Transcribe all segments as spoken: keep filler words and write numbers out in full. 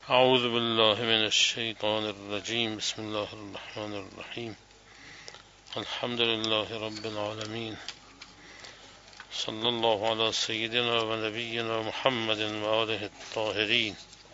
اعوذ بالله من الشیطان الرجیم. بسم الله الرحمن الرحیم. الحمد لله رب العالمین. صلی الله علی سیدنا و نبینا محمد و آله الطاهرین.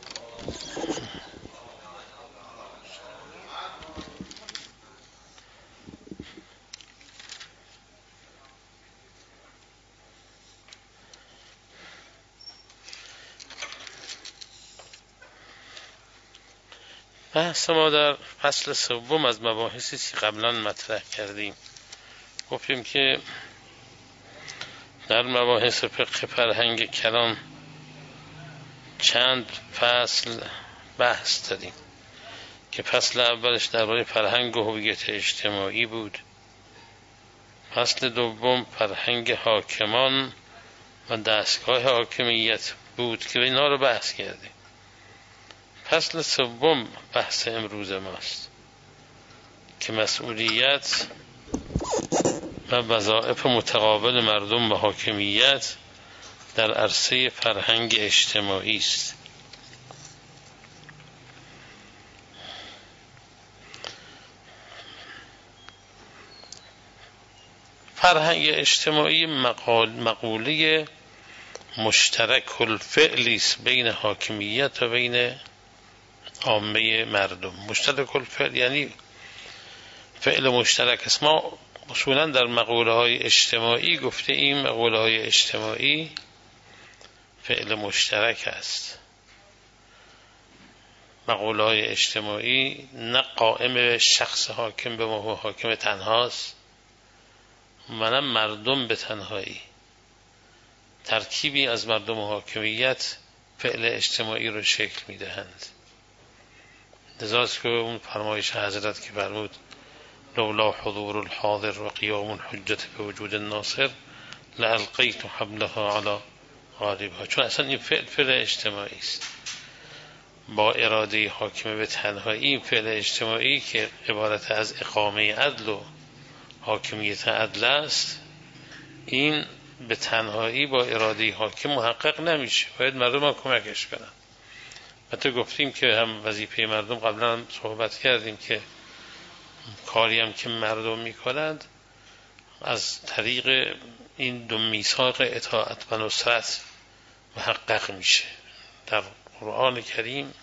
بحث ما در فصل سوم از مباحثی که قبلا مطرح کردیم، گفتیم که در مباحث فقه فرهنگ کلان چند فصل بحث دادیم که فصل اولش درباره فرهنگ و هویت اجتماعی بود، فصل دوم فرهنگ حاکمان و دستگاه حاکمیت بود که اینا رو بحث کردیم. فصل سوم بحث امروز ماست که مسئولیت و وظایف متقابل مردم و حاکمیت در عرصه فرهنگ اجتماعی است. فرهنگ اجتماعی مقال مقوله مشترک الفعلی است بین حاکمیت و بین عامه مردم. مشترک الفعل یعنی فعل مشترک است. ما اصولا در مقوله های اجتماعی گفته این مقوله های اجتماعی فعل مشترک است. مقوله های اجتماعی نه قائم به شخص حاکم به ما حاکم تنهاست و نه مردم به تنهایی. ترکیبی از مردم و حاکمیت فعل اجتماعی رو شکل میدهند. لذاست که اون فرمایش حضرت که فرمود لولا حضور الحاضر و قیام الحجت به وجود الناصر لالقیت حبلها علی غالبها، چون اصلا این فعل فعل اجتماعی است با اراده حاکم به تنهایی. این فعل اجتماعی که عبارت از اقامه عدل و حاکمیت عدل است، این به تنهایی با اراده حاکم محقق نمیشه، باید مردم هم کمکش کنن. حتی گفتیم که هم وظیفه مردم قبلا هم صحبت کردیم که کاری هم که مردم میکنند از طریق این دو میثاق اطاعت و نصرت محقق میشه. در قرآن کریم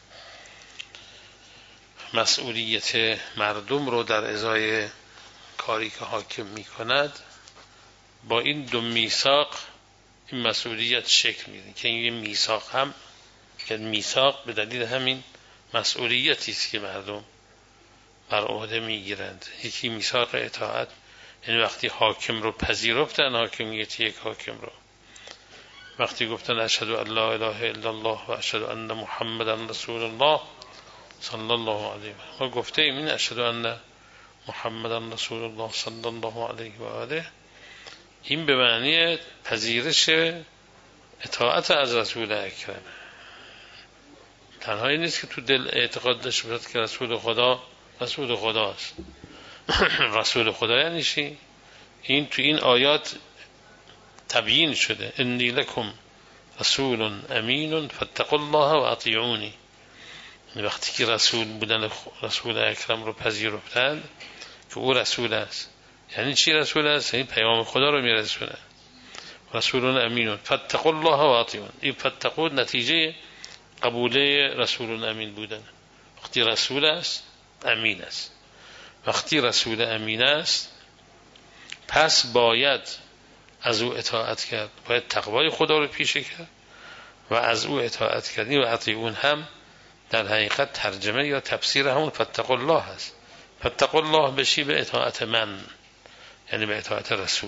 مسئولیت مردم رو در ازای کاری که حاکم میکند با این دو میثاق این مسئولیت شکل میده که این میثاق هم که میثاق به دلیل همین مسئولیتی است که مردم بر عهده میگیرند. یکی میثاق اطاعت، یعنی وقتی حاکم رو پذیرفتن، حاکمیت یک حاکم رو، وقتی گفتن اشهد ان لا اله الا الله و اشهد ان محمدا رسول الله صلی الله علیه و آله، ما گفته ایم این اشهد ان محمدا رسول الله صلی الله علیه و آله، این به معنی پذیرش اطاعت از رسول اکرم. تنهایی نیست که تو دل اعتقاد داشته باشد که رسول خدا رسول خداست. رسول خدا یعنی چی؟ این تو این آیات تبیین شده. انی لکم رسول امین فاتقوا الله و اطیعونی. وقتی که رسول بودن رسول اکرم رو پذیرفتند که او رسول است، یعنی چی رسول است؟ یعنی پیام خدا رو میرسونه. رسول امین فاتقوا الله و اطیعون. این فاتقوا نتیجه قبوله رسول امین بودن. وقتی رسول است امین است. وقتی رسول امین است پس باید از او اطاعت کرد، باید تقوای خدا رو پیشه کرد و از او اطاعت کردی. و اطیعون هم در حقیقت ترجمه یا تفسیر همون فاتقوا الله است. فاتقوا الله بشی به اطاعت من، یعنی به اطاعت رسول.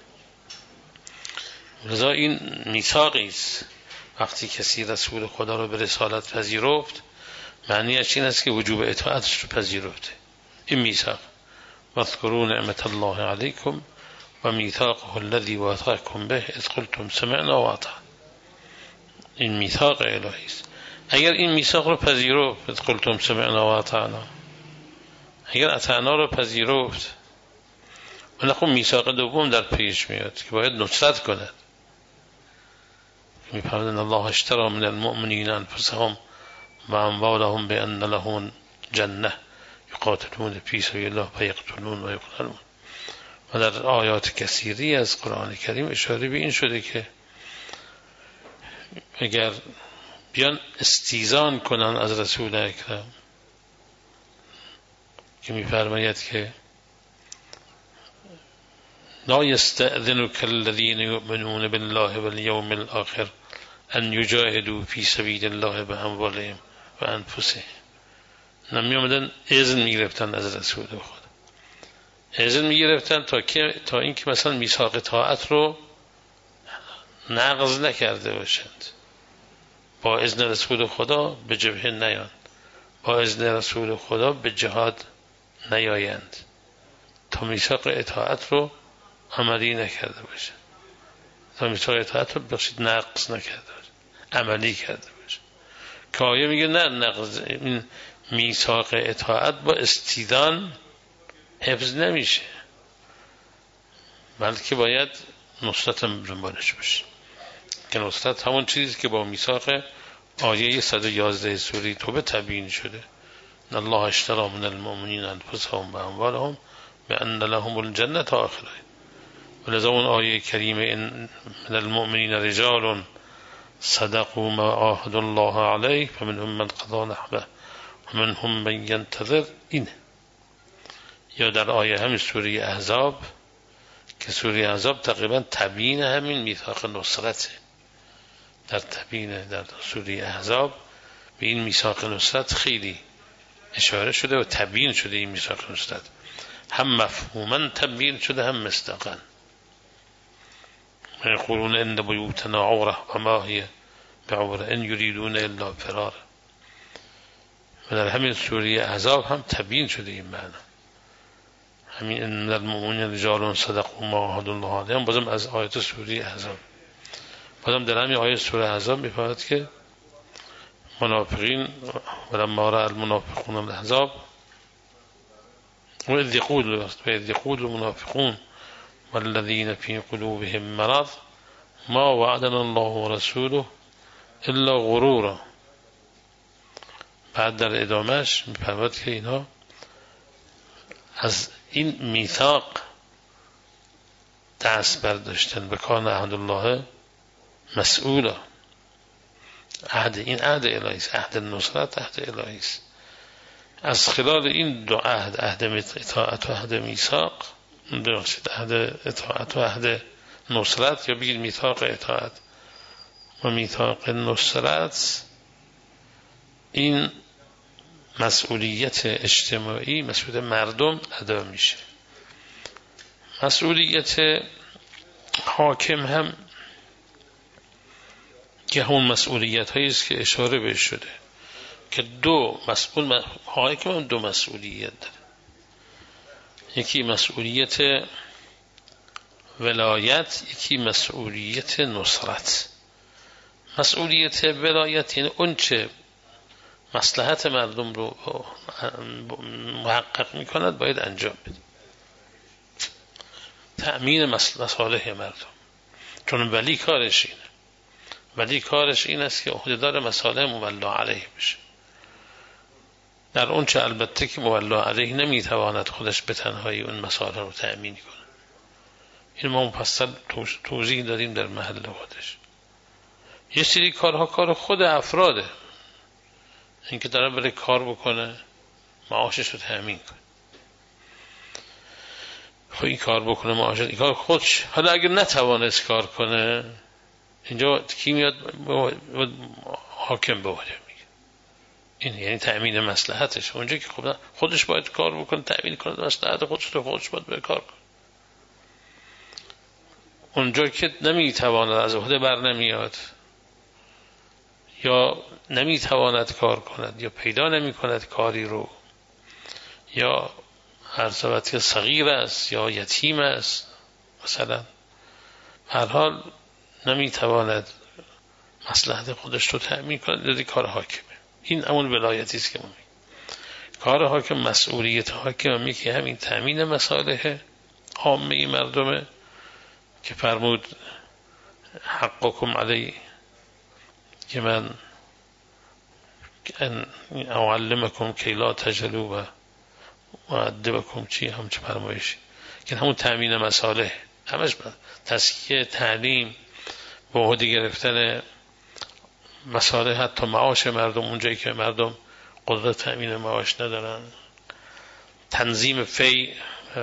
لذا این میثاقی است. وقتی کسی رسول خدا رو به رسالت پذیرفت، معنیش این است که وجوب اطاعتش رو پذیرفته. این میثاق. واذکروا نعمت الله علیکم و میثاقه الذی واثقکم به اذ قلتم سمعنا و اطعنا. این میثاق الهی است. اگر این میثاق رو پذیرفت، اذ قلتم سمعنا و اطعنا، اگر اطعنا رو پذیرفت، ولکن میثاق دوم در پیش میاد که باید نصرت کند. می‌فرمایند الله اشتری من المؤمنین انفسهم و اموالهم بان لهم جنه یقاتلون فی سبیل الله فیقتلون و یقتلون. و در آیات کثیری از قرآن کریم اشاره به این شده که اگر بیان استیزان کنن از رسول اکرم که می‌فرماید که لا یستأذنک الذین یؤمنون بالله والیوم الآخر ان یجاهدوا فی سبیل الله باموالهم و انفسهم. نمی آمدن اذن میگرفتن از رسول خدا، اذن میگرفتن تا که تا اینکه مثلا میثاق طاعت رو نقض نکرده باشند، با اذن رسول خدا به جبهه نیان، با اذن رسول خدا به جهاد نیایند، تا میثاق اطاعت رو عملی نکرده باشند، تا میثاق اطاعت رو بخشید نقض نکرده باشند، عملی کرده باشند. که آیه میگه نه، نقض این میثاق اطاعت با استیدان حفظ نمیشه، بلکه باید نصرت دنبالش باشه که نصرت همون چیزی که با میثاق آیه صد و یازده سوره توبه تبیین شده. ان الله اشتری من المؤمنین انفسهم و اموالهم بان لهم الجنه تا آخره. ولذا اون آیه کریمه ان من المؤمنین رجال صدقوا ما عاهدوا الله علیه فمنهم من قضى نحبه ومنهم من ينتظر، اینه. یا در آیه همین سوره احزاب که سوره احزاب تقریبا تبیین همین میثاق نصرته، در تبیین در سوره احزاب به این میثاق نصرت خیلی اشاره شده و تبیین شده. این میثاق نصرت هم مفهوما تبیین شده هم مصداقا. یقولون ان بیوتنا عوره و ما هی بعوره ان یریدون الا فرارا. و در همین سوره احزاب هم تبیین شده این معنی. همین ان المؤمنین رجال صدقوا ما عاهدوا الله علیه هم بازم از آیات سوره احزاب. بازم در همین آیه سوره احزاب می‌فرماید که منافقین ولما رأى المنافقون الاحزاب وإذ يقول وإذ يقول المنافقون والذين في قلوبهم مرض ما وعدنا الله ورسوله الا غرورا. بعد در ادامهش می‌فرماید که اینها از این میثاق دست برداشتن و کان عهد الله مسئولا. عهد این عهد الهی است، عهد نصرت عهد الهی است. از خلال این دو عهد، عهد اطاعت و عهد میثاق، درست عهد اطاعت و عهد نصرت، یا بگید میثاق اطاعت و میثاق نصرت، این مسئولیت اجتماعی، مسئولیت مردم ادا میشه. مسئولیت حاکم هم که همون مسئولیت هایی است که اشاره بهش شده که دو مسئول حاکم هم دو مسئولیت داره. یکی مسئولیت ولایت، یکی مسئولیت نصرت. مسئولیت ولایت یعنی اون چه مصلحت مردم رو محقق میکند باید انجام بده، تأمین مصالح مردم. چون ولی کارش اینه، ولی کارش این است که عهدهدار مصالح مولا علیه بشه. در اون چه البته که مولا علیه نمیتواند خودش به تنهایی اون مصالح رو تأمین کنه. این ما مفصل توضیح دادیم در محل خودش. یه سری کارها کار خود افراده، اینکه داره بره کار بکنه معاشش رو تأمین کنه. خب این کار بکنه معاشش، این کار خودش. حالا اگر نتوانست کار کنه، اینجا کی میاد؟ حاکم به وجه میگه. این یعنی تأمین مصلحتش. اونجا که خب خودش باید کار بکنه، تأمین کنه مصلحت خودش رو، خودش باید به کار کنه. اونجا که نمیتواند، از عهده بر نمیاد، یا نمیتواند کار کند، یا پیدا نمی کند کاری رو، یا هر صورت که صغیر است یا یتیم است مثلا، هر حال نمیتواند مصلحت خودش رو تأمین کند، دیدی کار حاکمه. این همون ولایتی است که ما میگیم. کار حاکم، مسئولیت حاکم میگه که همین تأمین مصالح عامه مردمه که فرمود حقکم علی، که من ان اعلمکم کی لا تجلوا و معدبکم چی هم چه فرمایشی که همون تامین مصالح، همش تسکیه، تعلیم، به عهده گرفتن مصالح حتی معاش مردم اونجایی که مردم قدرت تامین معاش ندارن، تنظیم فی،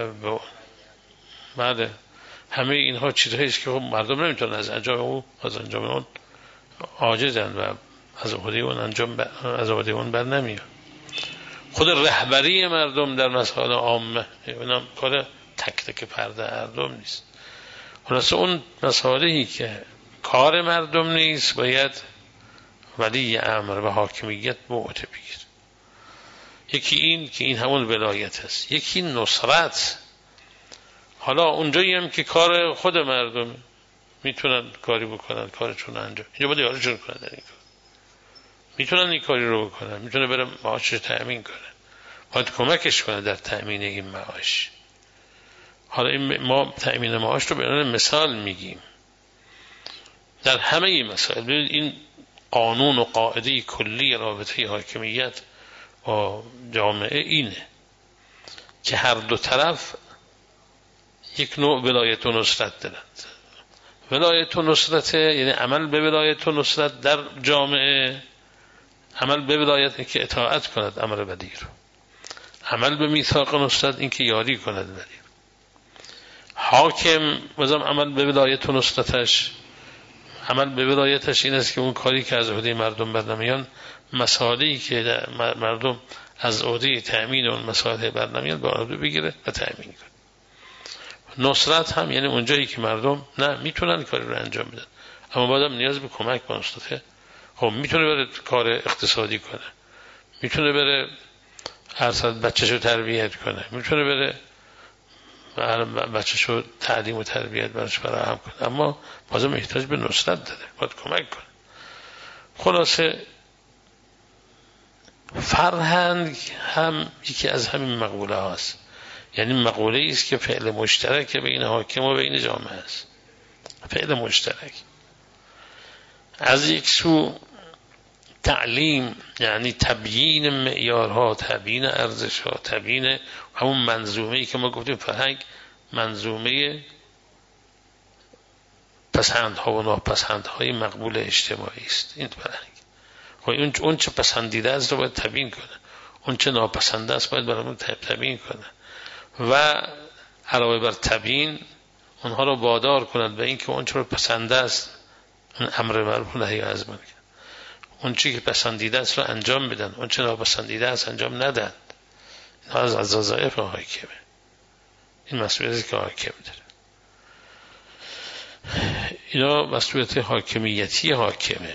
بعد همه اینها چیزهایی است که خب مردم نمیتونن از انجام او از انجام اون عاجزن و از عهده اون انجام ب... از عهده اون بر نمیاد. خود رهبری مردم در مسائل عامه، اینم کار تک تک پرده مردم نیست. خلاصه اون مسائلی که کار مردم نیست باید ولی امر و حاکمیت به عهده بگیره. یکی این که این همون ولایت است، یکی نصرت. حالا اونجایی هم که کار خود مردم میتونن کاری بکنن، کارشون انجام، اینجا باید یارشون کنن در این کار، میتونن این کاری رو بکنن، میتونه بره معاشش تأمین کنه، باید کمکش کنه در تأمین این معاش. حالا این ما تأمین معاش رو به عنوان مثال میگیم در همه این مسائل. این قانون و قاعده کلی رابطه حاکمیت با جامعه اینه که هر دو طرف یک نوع ولایت و نصرت دارند. ولایت و نصرت یعنی عمل به ولایت و نصرت در جامعه، عمل به ولایت که اطاعت کند امر بدی رو، عمل به میثاق نصرت این که یاری کند بدی. حاکم بازم عمل به ولایت و نصرتش، عمل به ولایتش این است که اون کاری که از عهده مردم برنمیان، مسائلی که مردم از عهده تأمین اون مسائل برنمیان به عهده بگیره و تأمین کنه. نصرت هم یعنی اونجایی که مردم نه میتونن کاری رو انجام بدن اما بعدم نیاز به کمک به نصرته. خب میتونه بره کار اقتصادی کنه، میتونه بره ارصد بچه‌شو تربیت کنه، میتونه بره بچه‌شو تعلیم و تربیت براش فراهم کنه، اما بازم احتیاج به نصرت داره، باید کمک کنه. خلاصه فرهنگ هم یکی از همین مقوله هاست، یعنی مقوله است که فعل مشترک بین حاکم و بین جامعه است، فعل مشترک. از یک سو تعلیم یعنی تبیین معیارها، تبیین ارزشها، تبیین همون منظومه‌ای که ما گفتیم فرهنگ منظومه پسندها و ناپسندهای مقبول اجتماعی است. این فرهنگ خب اون چه پسندیده است رو باید تبیین کنه، اون چه ناپسنده است باید برامون تبیین کنه و علاوه بر تبیین اونها رو وادار کنند به اینکه اون چه رو پسنده است اون امر معروف و نهی از منکر، اون چی که پسندیده است رو انجام بدن، اون چه ناپسندیده است انجام ندن. این از از وظایف حاکمه، این مسئولیتی که حاکم داره. اینا مسئولیت حاکمیتی حاکمه.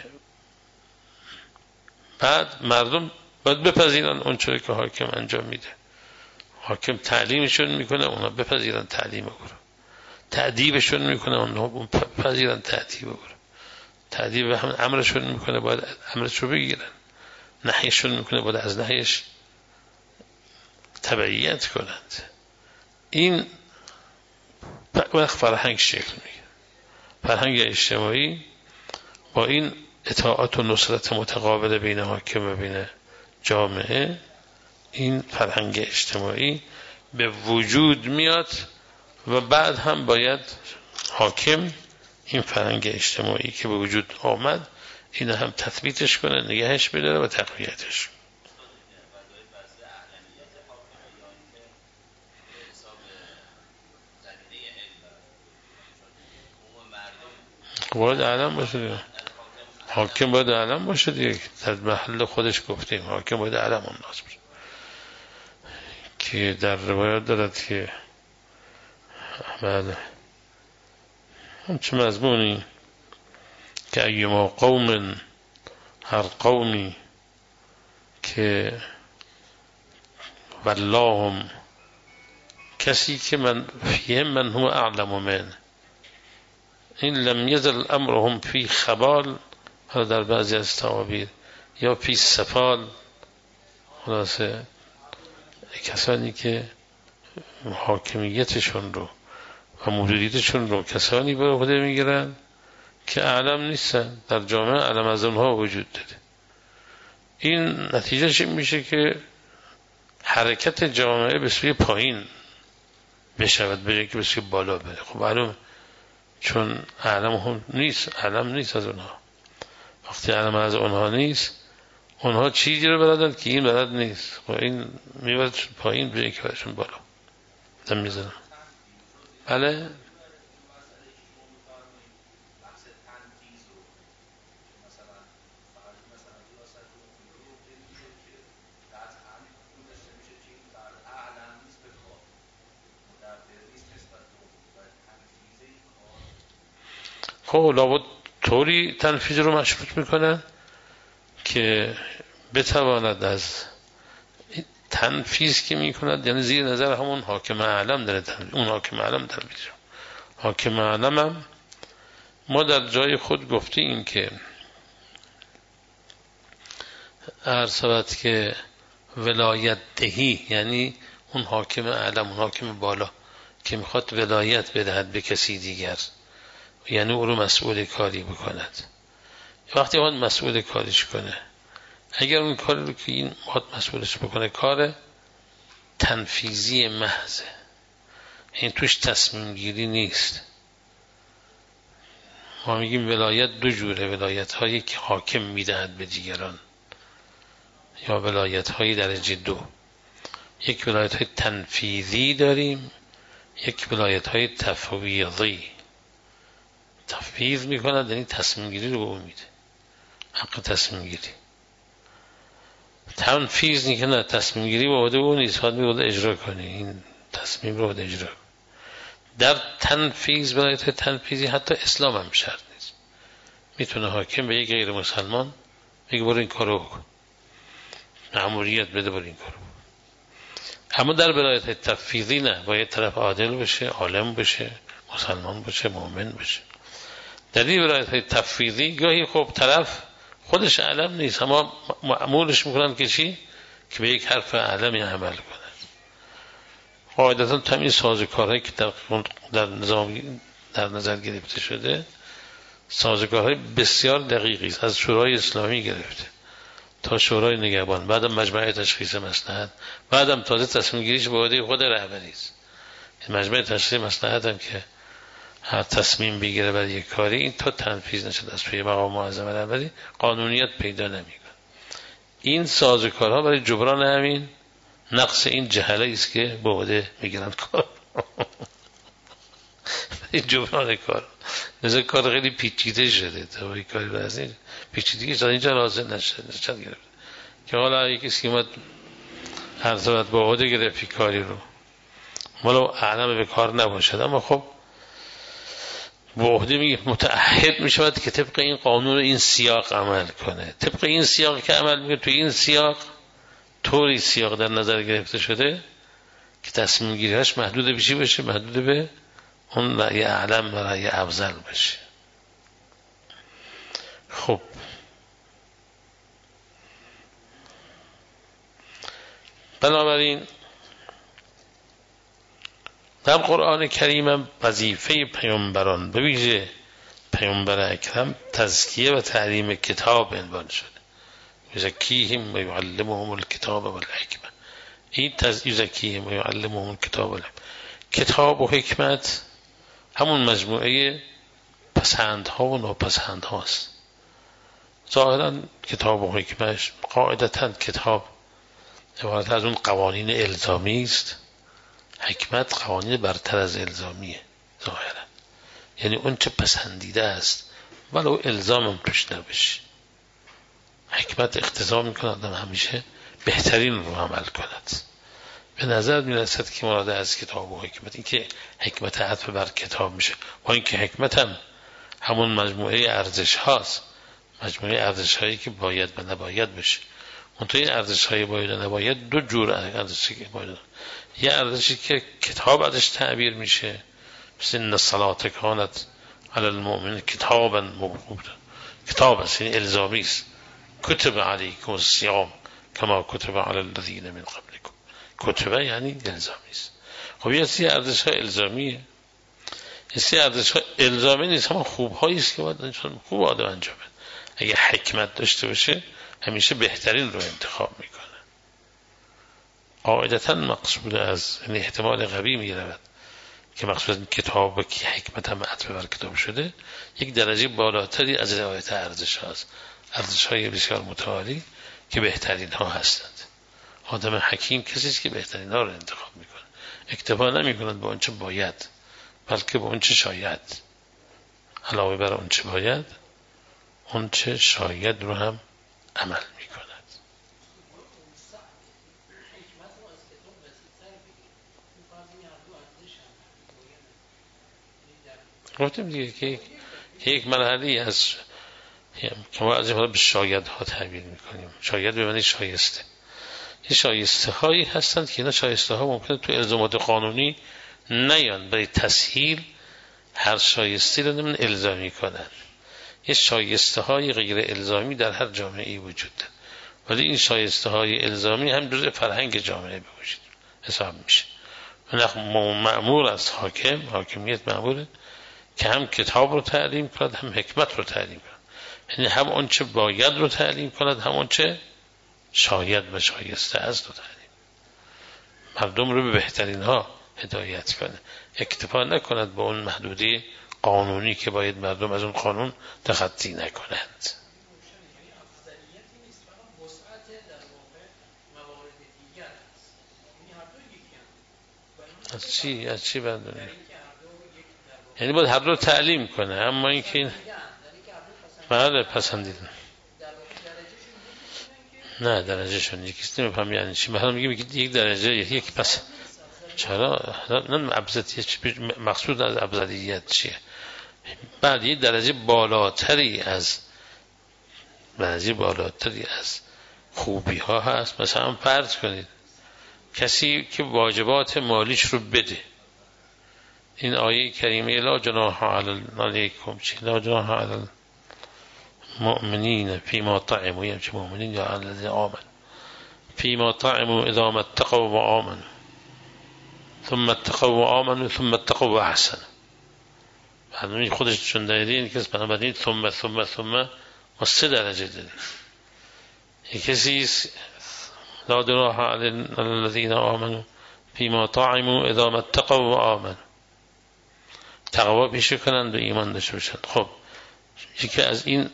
بعد مردم باید بپذیرن اون چیزی که حاکم انجام میده. حاکم تعلیمشون میکنه اونا بپذیرن تعلیم رو، تأدیبشون میکنه اونا بپذیرن تأدیب رو، تأدیب هم امرشون میکنه باید امرش رو بگیرن، نهیشون میکنه باید از نهیش تبعیت کنند. این وقت فرهنگ شکل میگیره. فرهنگ اجتماعی با این اطاعت و نصرت متقابل بین حاکم و بین جامعه، این فرهنگ اجتماعی به وجود میاد و بعد هم باید حاکم این فرهنگ اجتماعی که به وجود آمد این هم تثبیتش کنه، نگهش بداره و تقویتش. باید اعلم باشه، حاکم باید اعلم باشه دیگه، در محل خودش گفتیم حاکم باید اعلم اون ناس باشه که در روایت دارد که بله همچه مضمونی که ایما قوم، هر قومی که واللهم کسی که من فیهم من هو اعلم من، این لم یزل امرهم فی خبال، حالا در بعضی از تعابیر یا فی سفال، خلاصه کسانی که حاکمیتشون رو و مدیریتشون رو کسانی به عهده میگیرن که اعلم نیستن، در جامعه علم از اونها وجود داره. این نتیجهش میشه که حرکت جامعه به سوی پایین بشود بره که به سوی بالا بره. خب معلوم چون علم هم نیست، علم نیست از اونها. وقتی علم از اونها نیست، اونها چیزی رو بلدن که این بلد نیست. خب این میبرد پایین بره که برشون بالا دم میزنم. بله خب لابد طوری تنفیذ رو مشروط میکنن که بتواند از تنفیذ که میکند، یعنی زیر نظر همون حاکم اعلم داره تنفیذ، اون حاکم اعلم تنفیذ رو. حاکم اعلم هم ما در جای خود گفتیم که عرض که ولایت دهی، یعنی اون حاکم اعلم، اون حاکم بالا که میخواد ولایت بدهد به کسی دیگر، یعنی او رو مسئول کاری بکند. وقتی اون مسئول کاریش کنه، اگر اون کاری رو که این میخواد مسئولش بکنه کار تنفیذی محضه، این توش تصمیم گیری نیست. ما میگیم ولایت دو جوره، ولایت هایی که حاکم میدهد به دیگران یا ولایت های درجه دو. یک ولایت های تنفیذی داریم، یک ولایت های تفویضی. تفویض میکند یعنی تصمیم گیری رو به اون میده، حق تصمیم گیری. تنفیذ میکنه تصمیم گیری با عهده اون نیست، باید باید اجرا کنی، این تصمیم رو باید اجرا کنی. در تنفیذ ولایت تنفیذی حتی اسلام هم شرط نیست، میتونه حاکم به یک غیر مسلمان بگه برو این کارو بکن، مأموریت بده برو این کارو بکن. اما در ولایت تنفیذی نه، باید طرف عادل باشه، عالم باشه، مسلمان باشه، مؤمن باشه. در این ولایت تنفیذی گاهی خب طرف خودش علم نیست، اما مأمورش میکنن که چی؟ که به یک حرف علمی عمل کنه. قاعدتا تمام سازوکارهایی که در در نظام در نظر گرفته شده سازوکارهای بسیار دقیقی است، از شورای اسلامی گرفته تا شورای نگهبان، بعدم مجمع تشخیص مصلحت، بعدم تازه تصمیم گیریش به عهده خود رهبری است. مجمع تشخیص مصلحت هم که هر تصمیم بگیره برای یک کاری، این تا تنفیذ نشده از توی مقام معظم رهبری قانونیت پیدا نمیکنه. این سازوکارها برای جبران همین نقص این جهله است که به عهده میگیرن کار برای جبران کار. نظر کار خیلی پیچیده شده، تا این کاری برای پیچیدگی تا اینجا لازم نشد نشد گرفت که حالا یکی که اومد هر صورت با عهده گرفت کاری رو ولو اعلم به کار نباشد، اما خب با عهده میگه متعهد میشود که طبق این قانون این سیاق عمل کنه. طبق این سیاق که عمل میکنه، تو این سیاق طوری سیاق در نظر گرفته شده که تصمیم گیریش محدود بشی بشه، محدود به اون رأی اعلم و رأی افضل بشه. خب بنابراین در قرآن کریم هم وظیفه پیامبران به ویژه پیامبر اکرم تزکیه و تعلیم کتاب عنوان شده. یزکیهم و یعلمهم الکتاب و الحکمه. این یزکیهم و یعلمهم الکتاب و الحکمه، کتاب و حکمت همون مجموعه پسندها و ناپسندها است. ظاهرا کتاب و حکمت قاعدتا کتاب عبارت از اون قوانین الزامی است، حکمت قوانین برتر از الزامیه ظاهرا، یعنی اون چه پسندیده است ولو الزام هم توش نباشه. حکمت اقتضا میکنه آدم همیشه بهترین رو عمل کند. به نظر میرسد که مراد از کتاب و حکمت این که حکمت عطف بر کتاب میشه، با اینکه حکمت هم همون مجموعه ارزش هاست، مجموعه ارزش هایی که باید و نباید بشه. منتها این ارزش های باید و نباید دو جور ارزشی که باید، یه ارزشی که کتاب ازش تعبیر میشه، مثل ان الصلاة کانت علی المؤمنین کتابا موقوتا، کتاب است یعنی الزامی است. کتب علیکم الصیام کما کتب علی الذین من قبلکم، کتبه یعنی الزامی است. خب یه سری ارزش های الزامیه، یه سری ارزش های الزامی نیست، همون خوب هایی است که باید انسان خوب آدم انجام بده. اگه حکمت داشته باشه همیشه بهترین رو انتخاب میکنه. قاعدتا مقصود از این احتمال قوی میرود که مقصود از کتاب که حکمت هم عطف بر کتاب شده یک درجه بالاتری از رعایت ارزش هاست، ارزش های بسیار متعالی که بهترین ها هستند. آدم حکیم کسی است که بهترین ها رو انتخاب میکنه، اکتفا نمی کند به اونچه باید بلکه به اونچه شاید، علاوه بر اونچه باید اونچه شاید رو هم عمل میکند. گفتیم دیگه که یک مرحله از که ما از این به شاید ها تعبیر میکنیم. شاید به معنی شایسته. این شایسته هایی هستند که اینا شایسته ها ممکنه تو الزامات قانونی نیان، برای تسهیل هر شایسته رو نمیدن الزامی کنن. یه شایسته های غیر الزامی در هر جامعه ای وجود داره، ولی این شایسته های الزامی هم جزء فرهنگ جامعه به وجود حساب میشه. مأمور از حاکم، حاکمیت مأموره که هم کتاب رو تعلیم کند هم حکمت رو تعلیم کند، یعنی هم اون چه باید رو تعلیم کند هم اون چه شاید و شایسته است رو تعلیم، مردم رو به بهترین ها هدایت کنه، اکتفا نکند با اون محدوده قانونی که باید مردم از اون قانون تخطی نکنند. از چی؟ از چی برداریم؟ یعنی باید هر رو تعلیم کنه، اما اینکه این بله پسندیدن نه درجه شون یکیست نمیفهم یعنی چی. مثلا میگه یک درجه یک پس چرا نه ابزدیت مقصود از ابزدیت چیه؟ بعد یک درجه بالاتری از درجه بالاتری از خوبی ها هست. مثلا فرض کنید کسی که واجبات مالیش رو بده، این آیه کریمه لا جناح علیکم چی لا جناح علی المؤمنین فیما طعموا، یعنی چه مؤمنین یا علی الذین آمنوا فیما طعموا اذا ما اتقوا و آمنوا ثم اتقوا و آمنوا ثم اتقوا و احسنوا. بعد خودش چون دارید که بنابراین ثم ثم ثم ما سه درجه داریم. یک کسی لا جناح علی الذین آمنوا فیما طعموا اذا ما اتقوا و آمنوا، تقوا پیشه کنند و ایمان داشته باشند. خب یکی از این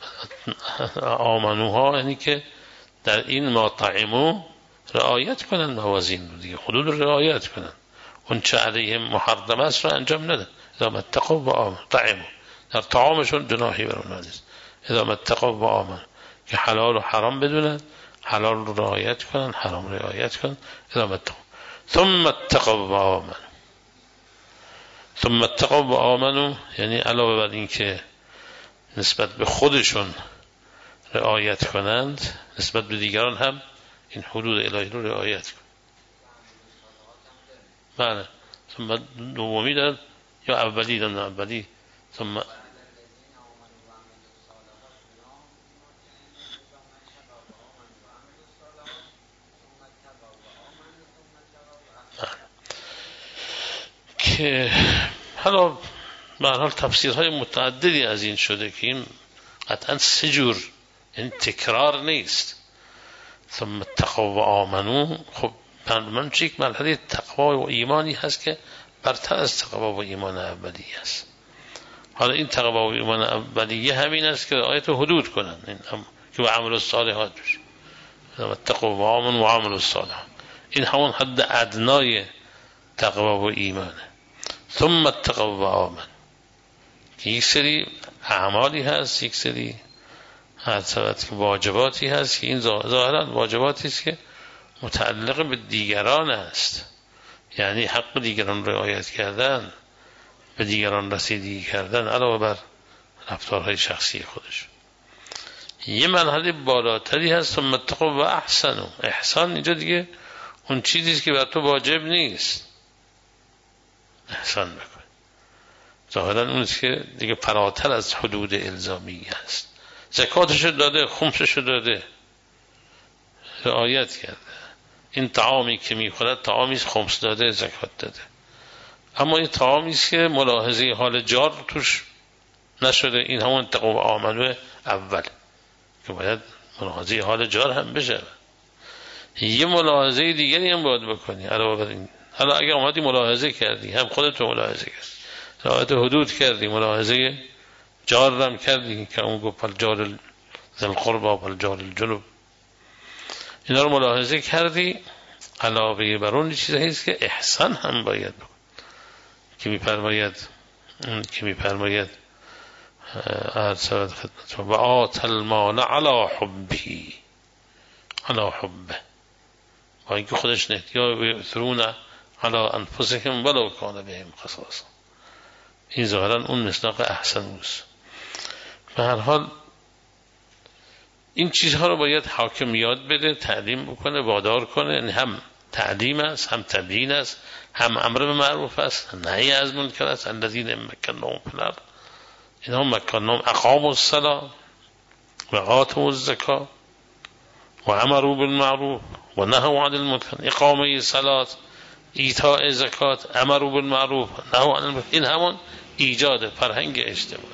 آمنوها یعنی که در این ما طعموا رعایت کنند موازین رو دیگه، حدود رو رعایت کنند، اون چه علیهم محرم است رو انجام ندن. اذا ما اتقوا و آمنوا طعموا، در طعامشون جناحی بر اونها نیست. اذا ما اتقوا و آمنوا که حلال و حرام بدونن، حلال رو رعایت کنن، حرام رو رعایت کنن. اذا ما اتقوا ثم اتقوا و آمنوا ثم اتقوا و آمنوا یعنی علاوه بر این که نسبت به خودشون رعایت کنند، نسبت به دیگران هم این حدود الهی رو رعایت کنند. بله ثم دومی دارد یا اولی دارد اولی ثم که حالا به هر حال تفسیرهای متعددی از این شده که این قطعا سه جور، یعنی تکرار نیست. ثم اتقوا و آمنو، خب من چه یک مرحله تقوا و ایمانی هست که برتر از تقوا و ایمان اولیه است. حالا این تقوا و ایمان اولیه همین است که آیت حدود کنن، این هم که و عمل الصالحات بشه. ثم اتقوا و آمنو و عمل الصالحات، این همون حد ادنای تقوا و ایمانه. ثم اتقوا و آمنو که یک سری اعمالی هست، یک سری حضرت که واجباتی هست که این ظاهرا واجباتی است که متعلق به دیگران است، یعنی حق دیگران رعایت کردن، به دیگران رسیدگی کردن علاوه بر رفتارهای شخصی خودش. یه مرحله بالاتری هست ثم اتقوا و احسنوا. احسان اینجا دیگه اون چیزی است که بر تو واجب نیست احسان بکن، ظاهرا اون است که دیگه فراتر از حدود الزامی است. زکاتشو داده، خمسشو داده، رعایت کرده. این طعامی که میخورد طعامی است خمس داده، زکات داده. اما این طعامی است که ملاحظه حال جار توش نشده، این همون تقوا و آمنو اول که باید ملاحظه حال جار هم بشه. یه ملاحظه دیگری هم باید بکنی علاوه بر این. حالا اگه اومدی ملاحظه کردی، هم خودت ملاحظه کردی، رعایت حدود کردی، ملاحظه جار هم کردی که اون گفت الجار ذل قربا والجار الجنوب، اینا رو ملاحظه کردی، علاوه بر اون چیزی هست که احسان هم باید بکن که می‌فرماید که می‌فرماید عرض خدمت و آت المال علی حبه، علی حبه، با اینکه خودش نه، یا یؤثرون علی انفسهم ولو کان بهم خصاصه. این ظاهرا اون مصداق احسن اوست. به هر حال این چیزها رو باید حاکم یاد بده، تعلیم بکنه، وادار کنه. هم تعلیم است، هم تبیین است، هم امر به معروف است، نهی از منکر است. الذین مکناهم فی الارض اینها مکناهم اقاموا الصلاة و آتوا الزکاة و امروا بالمعروف و نهوا عن المنکر. اقامه صلات، ایتاء زکات، امروا بالمعروف، نهوا عن المنکر، این همون ایجاد فرهنگ اجتماعی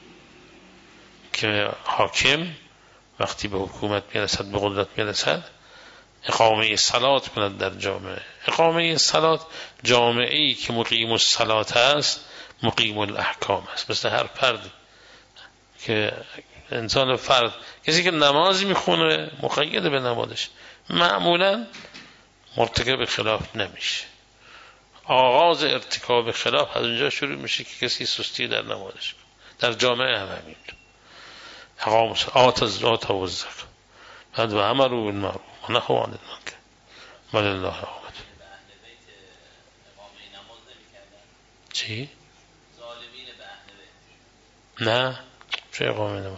که حاکم وقتی به حکومت میرسد، به قدرت میرسد، اقامه صلات کند در جامعه. اقامه صلات، جامعه ای که مقیم الصلات است مقیم الاحکام است. مثل هر فردی که انسان فرد، کسی که نماز میخونه مقید به نمازش، معمولا مرتکب خلاف نمیشه. آغاز ارتکاب خلاف از اونجا شروع میشه که کسی سستی در نمازش، در جامعه هم همینطور. اقام آت از آت و زکات، بعد و امروا بالمعروف و نهوا عن المنکر ولله الحمد. چی؟ نه چه اقامه نماز؟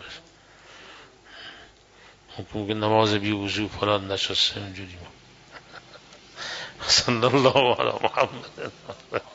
حکم نماز بی وضو فلان نشسته اینجوری. صلی الله علی محمد.